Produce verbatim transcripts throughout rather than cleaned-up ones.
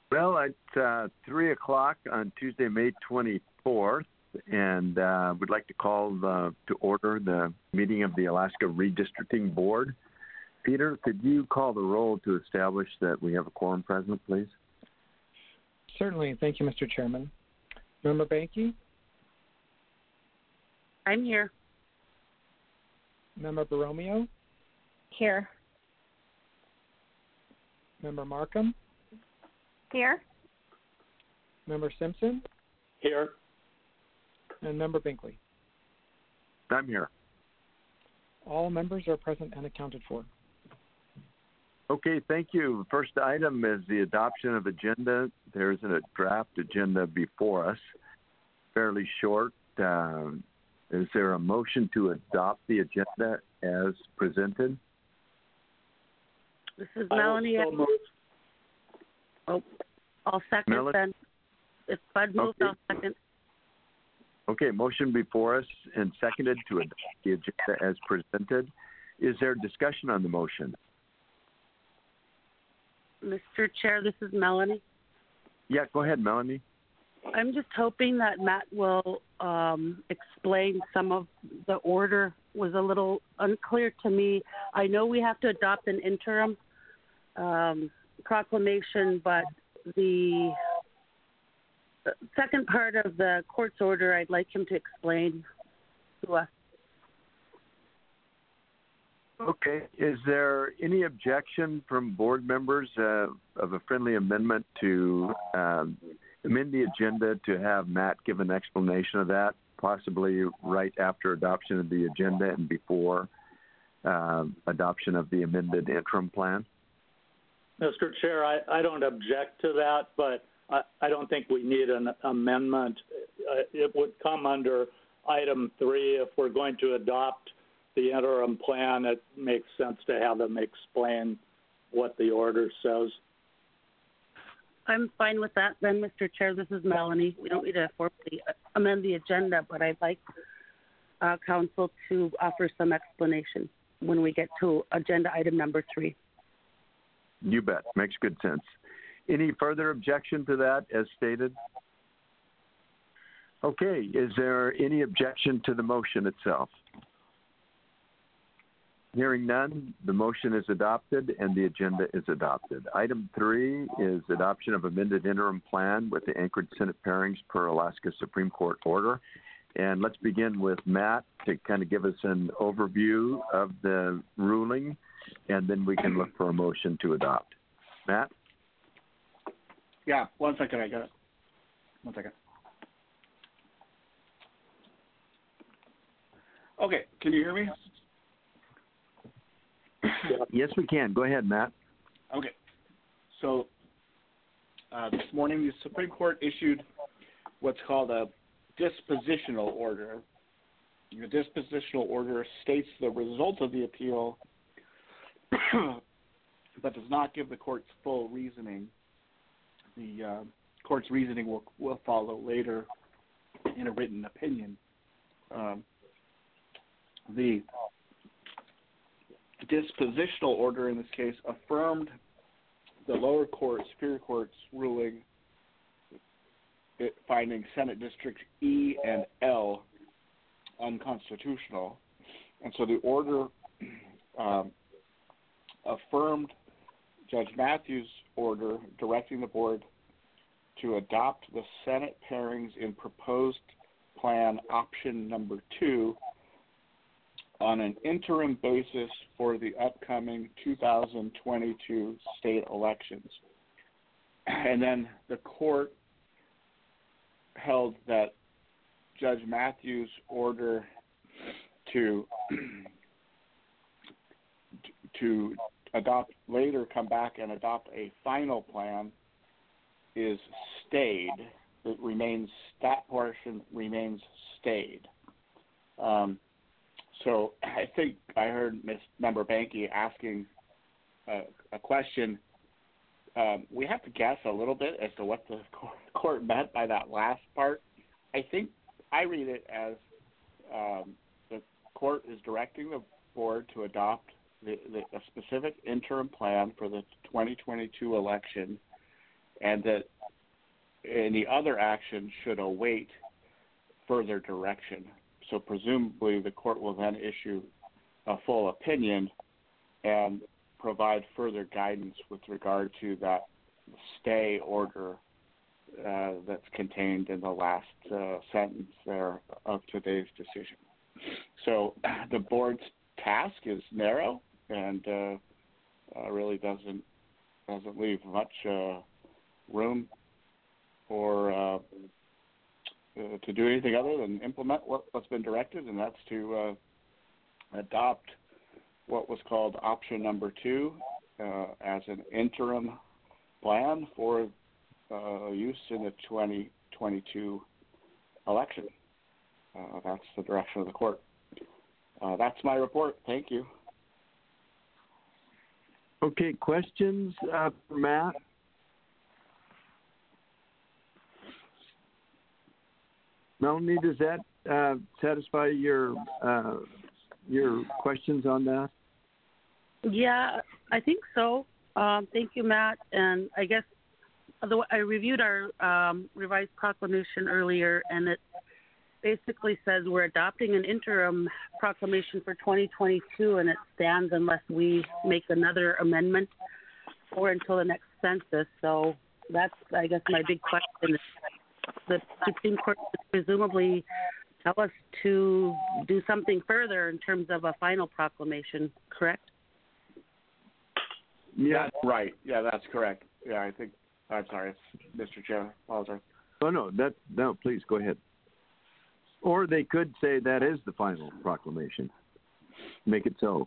Well, it's uh, three o'clock on Tuesday, May twenty-fourth, and uh, we'd like to call the, to order the meeting of the Alaska Redistricting Board. Peter, could you call the roll to establish that we have a quorum present, please? Certainly. Thank you, Mister Chairman. Member Banky? I'm here. Member Borromeo? Here. Member Markham? Here. Member Simpson? Here. And Member Binkley? I'm here. All members are present and accounted for. Okay, thank you. First item is the adoption of agenda. There's a draft agenda before us, fairly short. Uh, is there a motion to adopt the agenda as presented? This is Melanie. So oh, I'll second Melanie? then. If Bud moves, Okay. I'll second. Okay, motion before us and seconded to adopt the agenda as presented. Is there discussion on the motion? Mister Chair, this is Melanie. Yeah, go ahead, Melanie. I'm just hoping that Matt will um, explain some of the order. Was a little unclear to me. I know we have to adopt an interim um, proclamation, but the second part of the court's order, I'd like him to explain to us. Okay. Is there any objection from board members uh, of a friendly amendment to um, amend the agenda to have Matt give an explanation of that, possibly right after adoption of the agenda and before uh, adoption of the amended interim plan? Mister Chair, I, I don't object to that, but I, I don't think we need an amendment. Uh, it would come under item three. If we're going to adopt the interim plan, it makes sense to have them explain what the order says. I'm fine with that then, Mister Chair. This is Melanie. We don't need to formally amend the agenda, but I'd like uh, council to offer some explanation when we get to agenda item number three. You bet. Makes good sense. Any further objection to that as stated? Okay. Is there any objection to the motion itself? Hearing none, the motion is adopted and the agenda is adopted. Item three is adoption of amended interim plan with the Anchorage Senate pairings per Alaska Supreme Court order. And let's begin with Matt to kind of give us an overview of the ruling, and then we can look for a motion to adopt. Matt? Yeah, one second, I got it. One second. Okay, can you hear me? Yes, we can. Go ahead, Matt. Okay. So uh, this morning, the Supreme Court issued what's called a dispositional order. The dispositional order states the result of the appeal, but does not give the court's full reasoning. The uh, court's reasoning will, will follow later in a written opinion. Um, the dispositional order in this case affirmed the lower court, Superior Court's ruling it, finding Senate Districts E and L unconstitutional. And so the order um, affirmed Judge Matthews' order directing the board to adopt the Senate pairings in proposed plan option number two on an interim basis for the upcoming two thousand twenty-two state elections. And then the court held that Judge Matthews' order to to adopt later come back and adopt a final plan is stayed. It remains that portion remains stayed. Um, So I think I heard Miz Member Banky asking a, a question. Um, we have to guess a little bit as to what the court meant by that last part. I think I read it as um, the court is directing the board to adopt the, the, a specific interim plan for the twenty twenty-two election, and that any other action should await further direction. So presumably the court will then issue a full opinion and provide further guidance with regard to that stay order uh, that's contained in the last uh, sentence there of today's decision. So the board's task is narrow and uh, uh, really doesn't doesn't leave much uh, room for uh, uh, to do anything other than implement what, what's been directed, and that's to uh, adopt what was called option number two uh, as an interim plan for uh, use in the twenty twenty-two election. Uh, that's the direction of the court. Uh, that's my report. Thank you. Okay, questions uh, for Matt? Melanie, does that uh, satisfy your uh, your questions on that? Yeah, I think so. Um, thank you, Matt. And I guess although I reviewed our um, revised proclamation earlier, and it basically says we're adopting an interim proclamation for twenty twenty-two, and it stands unless we make another amendment or until the next census. So that's, I guess, my big question. The Supreme Court would presumably tell us to do something further in terms of a final proclamation, correct? Yeah, that's right. Yeah, that's correct. Yeah, I think, I'm sorry, it's Mister Chair. Apologize. Oh, no, that, no, please go ahead. Or they could say that is the final proclamation. Make it so.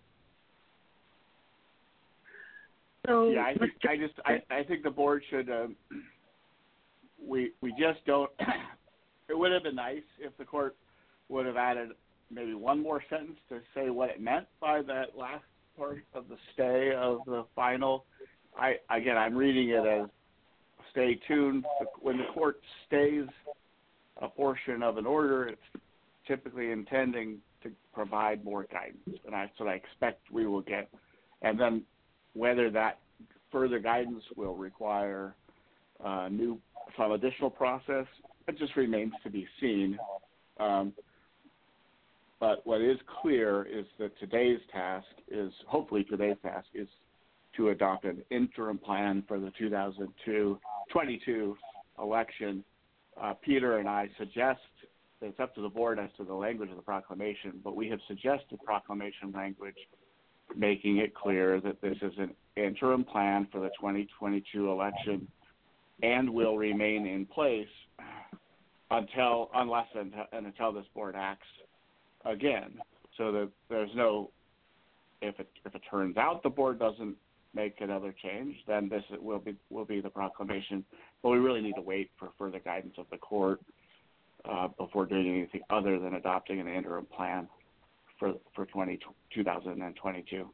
So, yeah, I, think, I just, I, I think the board should, um, we, we just don't, it would have been nice if the court would have added maybe one more sentence to say what it meant by that last part of the stay of the final. I, again, I'm reading it as stay tuned. When the court stays a portion of an order, it's typically intending to provide more guidance, and that's what I expect we will get. And then whether that further guidance will require uh, new, some additional process, it just remains to be seen. Um, but what is clear is that today's task is, hopefully today's task is to adopt an interim plan for the two thousand twenty-two election. Uh, Peter and I suggest that it's up to the board as to the language of the proclamation, but we have suggested proclamation language making it clear that this is an interim plan for the twenty twenty-two election and will remain in place until, unless and, and until this board acts again. So that there's no, if it if it turns out the board doesn't make another change, then this will be will be the proclamation. But we really need to wait for further guidance of the court uh, before doing anything other than adopting an interim plan for for twenty, two thousand twenty-two.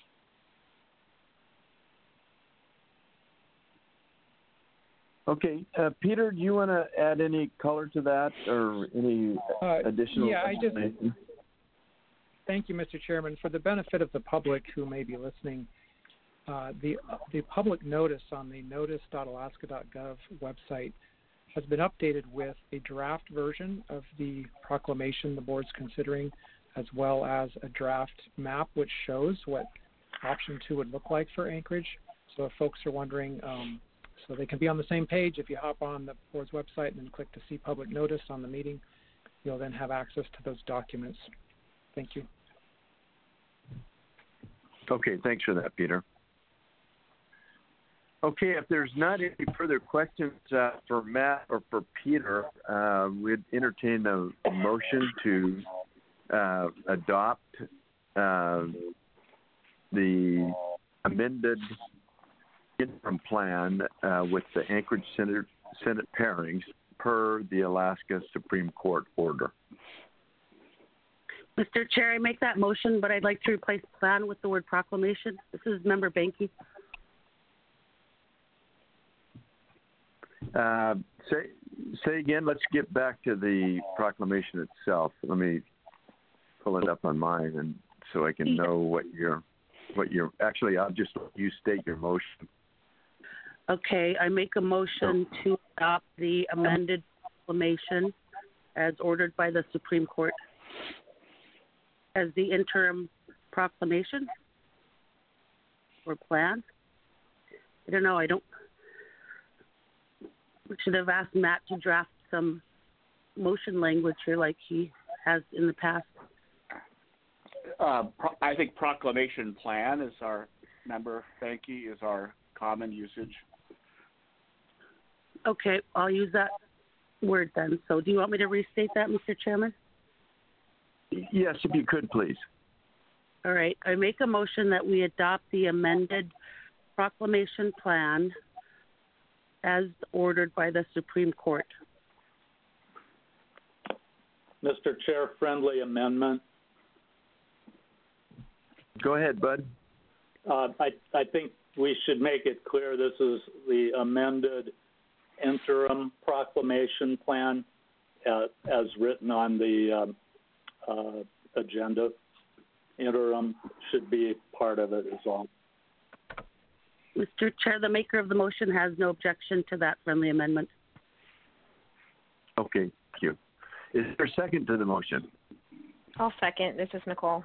Okay, uh, Peter, do you want to add any color to that or any Uh, additional yeah, I just, information? thank you, Mister Chairman. For the benefit of the public who may be listening, uh, the the public notice on the notice dot alaska dot gov website has been updated with a draft version of the proclamation the board's considering, as well as a draft map which shows what option two would look like for Anchorage. So if folks are wondering, um, so they can be on the same page, if you hop on the board's website and then click to see public notice on the meeting, you'll then have access to those documents. Thank you. Okay, thanks for that, Peter. Okay, if there's not any further questions uh, for Matt or for Peter, uh, we'd entertain a motion to uh, adopt uh, the amended interim plan uh, with the Anchorage Senate, Senate pairings per the Alaska Supreme Court order. Mister Chair, I make that motion, but I'd like to replace plan with the word proclamation. This is Member Banky. Uh, say, say again, let's get back to the proclamation itself. Let me pull it up on mine and so I can know what you're, what you're, actually, I'll just let you state your motion. Okay, I make a motion to adopt the amended proclamation as ordered by the Supreme Court as the interim proclamation or plan. I don't know. I don't. We should have asked Matt to draft some motion language here like he has in the past. Uh, pro- I think proclamation plan is our, member Banky, is our common usage. Okay, I'll use that word then. So do you want me to restate that, Mister Chairman? Yes, if you could, please. All right. I make a motion that we adopt the amended proclamation plan as ordered by the Supreme Court. Mister Chair, friendly amendment. Go ahead, Bud. Uh, I, I think we should make it clear this is the amended interim proclamation plan uh, as written on the um, uh, agenda. Interim should be part of it as well. Mister Chair, the maker of the motion has no objection to that friendly amendment. Okay, thank you. Is there a second to the motion? I'll second. This is Nicole.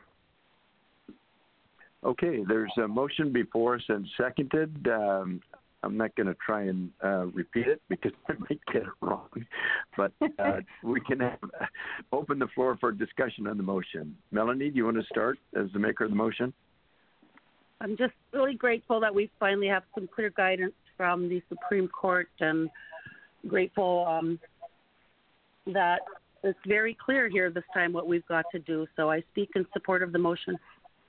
Okay, there's a motion before us and seconded. Um, I'm not going to try and uh, repeat it because I might get it wrong, but uh, we can have, open the floor for discussion on the motion. Melanie, do you want to start as the maker of the motion? I'm just really grateful that we finally have some clear guidance from the Supreme Court, and grateful um, that it's very clear here this time what we've got to do. So I speak in support of the motion.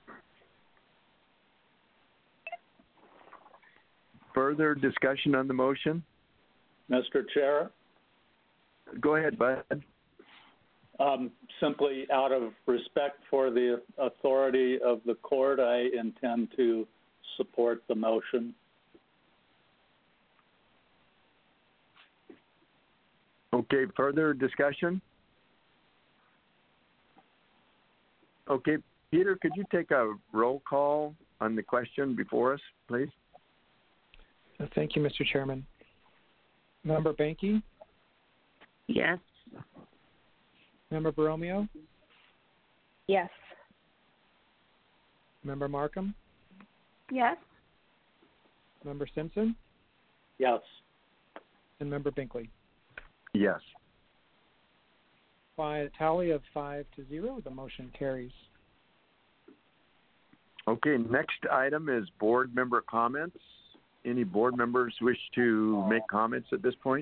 Further discussion on the motion? Mister Chair? Go ahead, Bud. Um, simply out of respect for the authority of the court, I intend to support the motion. Okay, further discussion? Okay, Peter, could you take a roll call on the question before us, please? Thank you, Mister Chairman. Member Banky? Yes. Member Borromeo? Yes. Member Markham? Yes. Member Simpson? Yes. And Member Binkley? Yes. By a tally of five to zero, the motion carries. Okay, next item is board member comments. Any board members wish to make comments at this point?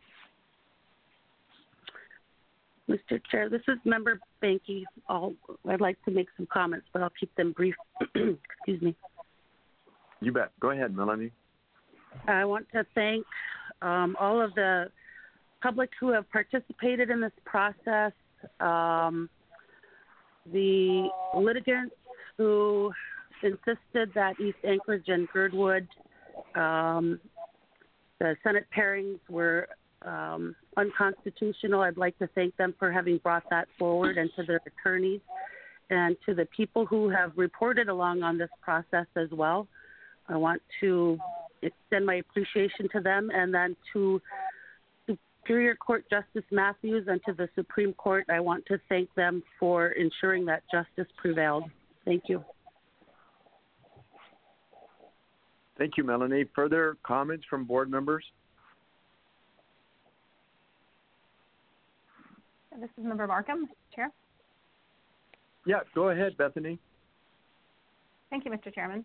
Mister Chair, this is Member Banky. I'll, I'd like to make some comments, but I'll keep them brief. Excuse me. You bet. Go ahead, Melanie. I want to thank um, all of the public who have participated in this process, um, the litigants who insisted that East Anchorage and Girdwood, um, the Senate pairings were um, unconstitutional. I'd like to thank them for having brought that forward, and to their attorneys and to the people who have reported along on this process as well. I want to extend my appreciation to them, and then to Superior Court Justice Matthews and to the Supreme Court, I want to thank them for ensuring that justice prevailed. Thank you. Thank you, Melanie. Further comments from board members? This is Member Markham, Chair. Yeah, go ahead, Bethany. Thank you, Mister Chairman.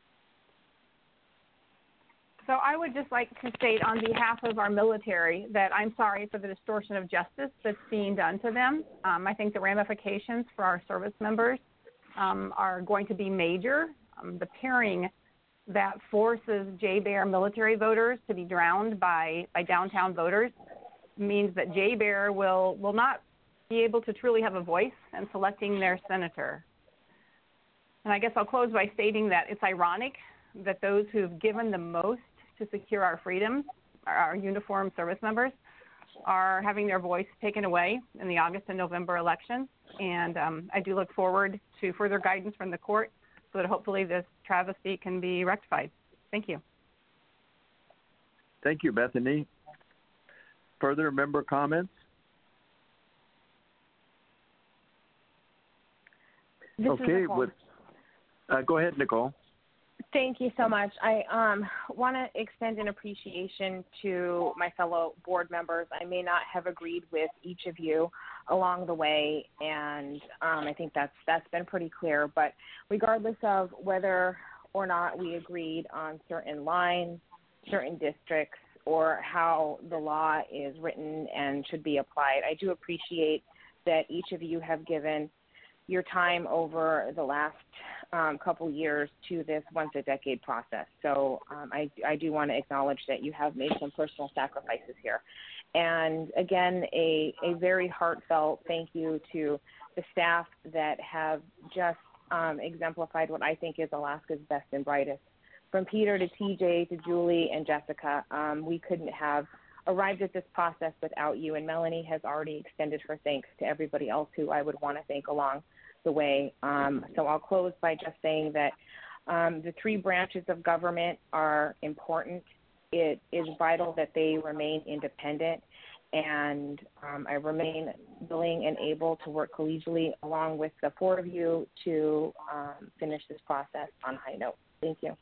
So I would just like to state on behalf of our military that I'm sorry for the distortion of justice that's being done to them. Um, I think the ramifications for our service members um, are going to be major. Um, the pairing that forces J-Bear military voters to be drowned by, by downtown voters means that J-Bear will, will not be able to truly have a voice in selecting their senator. And I guess I'll close by stating that it's ironic that those who've given the most to secure our freedoms, our, our uniformed service members, are having their voice taken away in the August and November elections. And um, I do look forward to further guidance from the court so that hopefully this travesty can be rectified. Thank you. Thank you, Bethany. Further member comments? This okay, with uh, go ahead, Nicole. Thank you so much. I um, want to extend an appreciation to my fellow board members. I may not have agreed with each of you along the way, and um, I think that's that's been pretty clear. But regardless of whether or not we agreed on certain lines, certain districts, or how the law is written and should be applied, I do appreciate that each of you have given your time over the last um, couple years to this once-a-decade process. So um, I, I do want to acknowledge that you have made some personal sacrifices here. And again, a, a very heartfelt thank you to the staff that have just um, exemplified what I think is Alaska's best and brightest. From Peter to T J to Julie and Jessica, um, we couldn't have arrived at this process without you, and Melanie has already extended her thanks to everybody else who I would want to thank along the way. Um, so I'll close by just saying that um, the three branches of government are important. It is vital that they remain independent, and um, I remain willing and able to work collegially along with the four of you to um, finish this process on a high note. Thank you.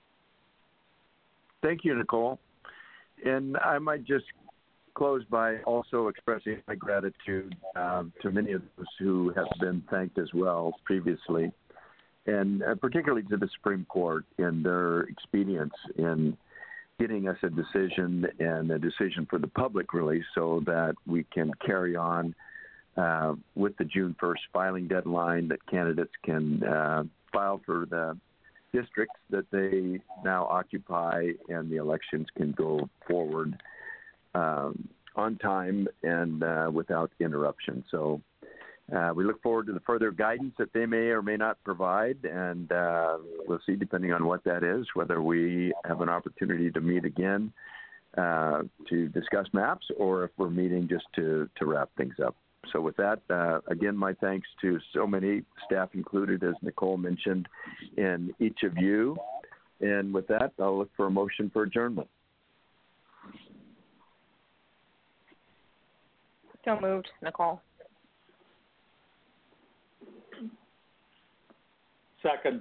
Thank you, Nicole. And I might just close by also expressing my gratitude um, to many of those who have been thanked as well previously, and uh, particularly to the Supreme Court in their expedience in getting us a decision and a decision for the public, really, so that we can carry on uh, with the June first filing deadline, that candidates can uh, file for the districts that they now occupy, and the elections can go forward um, on time and uh, without interruption. So uh, we look forward to the further guidance that they may or may not provide, and uh, we'll see, depending on what that is, whether we have an opportunity to meet again uh, to discuss maps, or if we're meeting just to, to wrap things up. So with that, uh, again, my thanks to so many, staff included, as Nicole mentioned, and each of you. And with that, I'll look for a motion for adjournment. So moved, Nicole. Second.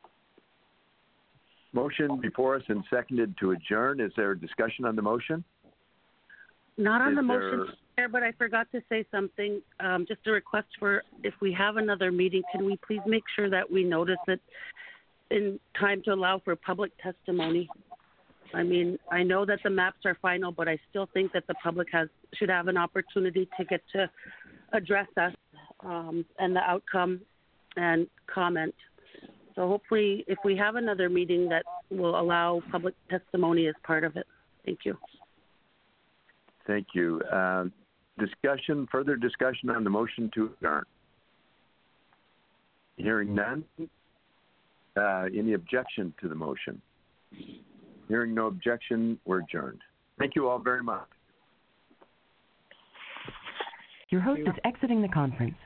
Motion before us and seconded to adjourn. Is there a discussion on the motion? Not on Is the there... motion, Chair, but I forgot to say something. Um, just a request for, if we have another meeting, can we please make sure that we notice it in time to allow for public testimony? I mean, I know that the maps are final, but I still think that the public has should have an opportunity to get to address us um, and the outcome and comment. So hopefully, if we have another meeting, that will allow public testimony as part of it. Thank you. Thank you. Uh, discussion, further discussion on the motion to adjourn. Hearing none. Uh, any objection to the motion? Hearing no objection, we're adjourned. Thank you all very much. Your host is exiting the conference.